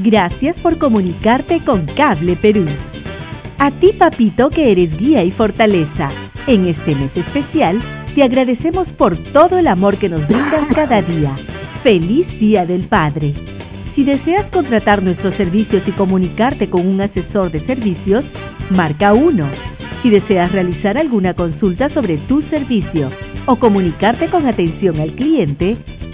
Gracias por comunicarte con Cable Perú. A ti, papito, que eres guía y fortaleza. En este mes especial, te agradecemos por todo el amor que nos brindas cada día. ¡Feliz Día del Padre! Si deseas contratar nuestros servicios y comunicarte con un asesor de servicios, marca 1. Si deseas realizar alguna consulta sobre tu servicio o comunicarte con atención al cliente,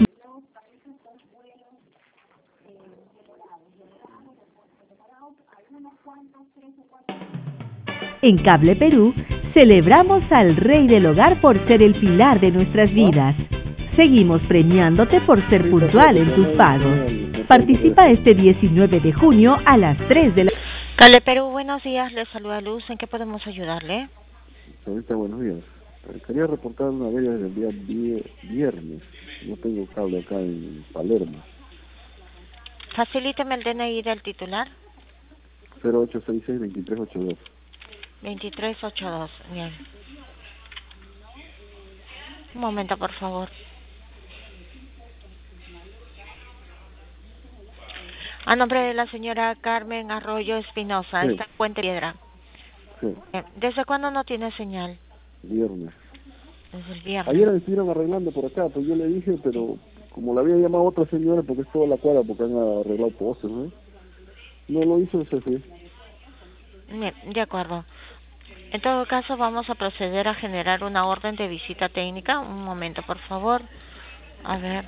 en Cable Perú, celebramos al Rey del Hogar por ser el pilar de nuestras vidas. Seguimos premiándote por ser puntual en tus pagos. Participa este 19 de junio a las 3 de la... Cable Perú, buenos días, les saluda Luz, ¿en qué podemos ayudarle? Señorita, buenos días. Quería reportar una avería desde el día viernes. No tengo cable acá en Palermo. Facilíteme el DNI del titular. 0866-2382. 2382, bien. Un momento, por favor. A nombre de la señora Carmen Arroyo Espinosa, Sí. está en Puente Piedra. Sí, ¿Desde cuándo no tiene señal? viernes. Desde el viernes. Ayer estuvieron arreglando por acá, pues yo le dije, pero como la había llamado otra señora, porque es toda la cuadra, porque han arreglado postes, ¿no? No lo hizo, se fue. Bien, de acuerdo. En todo caso, vamos a proceder a generar una orden de visita técnica. Un momento, por favor. A ver.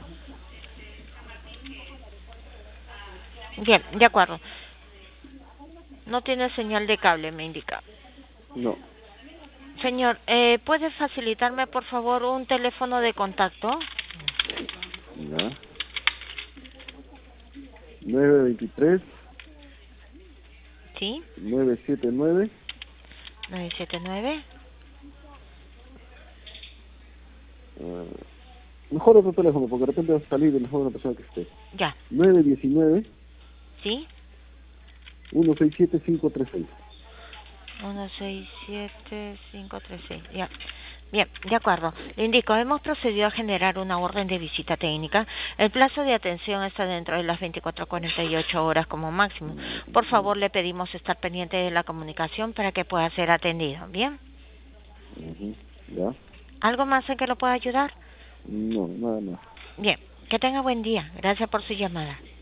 Bien, de acuerdo. No tiene señal de cable, me indica. No. Señor, ¿puede facilitarme, por favor, un teléfono de contacto? Ya. 923 Sí, 979 979. mejor otro teléfono, porque de repente va a salir de mejor una persona que esté. Ya, 919 sí. 167 536. 167536. Ya. Bien, de acuerdo. Le indico, hemos procedido a generar una orden de visita técnica. El plazo de atención está dentro de las 24 a 48 horas como máximo. Por favor, le pedimos estar pendiente de la comunicación para que pueda ser atendido. ¿Bien? ¿Ya? ¿Algo más en que lo pueda ayudar? No, nada más. Bien, que tenga buen día. Gracias por su llamada.